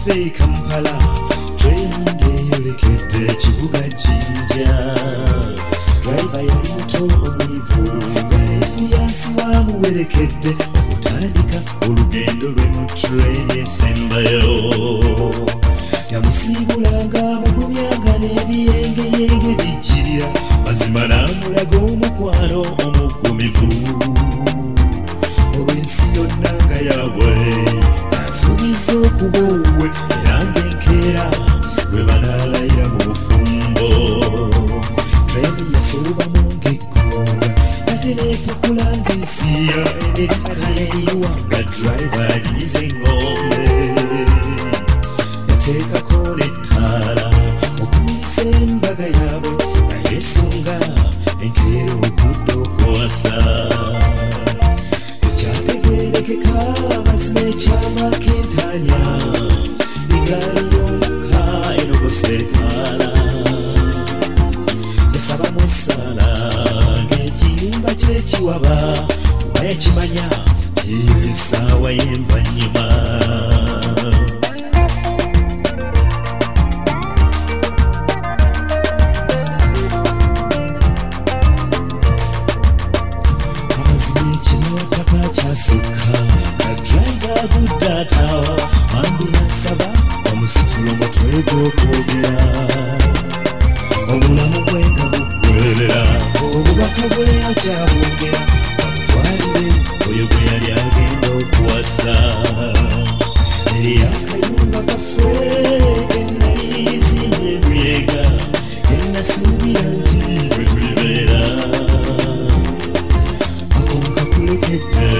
Bay Kampala Traininde yolekedde ekibuga Jinja Driver yali muto omuivu nga efiyansi wamuwerekedde okutandika olugendo lwe mu train esembayo yamusiibulanga amugumyanga n'ebiyengeyenge bijjirira mazima n'amulaga omukwano omugumivu olw'ensi yonna nga yaabwe asuubiza okuba owuwe era ng'enkeera lwe banaalayira mu bufumbo train yasoobamu ng'eggonga ate n'epukula ng'esiya ekaleyiwa nga driver agize engombe yateekako n'ettaala okumanyisa embaga yaabwe nga yeesonga enkeera okudda okuwasa ekyategeerekeka amazima ekyamakentanya egaali y'omuka enogoseekaala yasabamu essaala ng'ekiyumba ky'ekiwaba oba yakimanya tiyo essaawa y'envannyuma kyasukka driver aguddaatawa ambi nasaba omusitula omutwe gw'okwogera obulamu bwe nga buggwerera obubaka bwe akyabwongera amutwalire oyo gwe yali agenda okuwasa eri akayumba kaffe enaliizinye emuyega enasuubira nti bwe tulibeera akonkakulekedde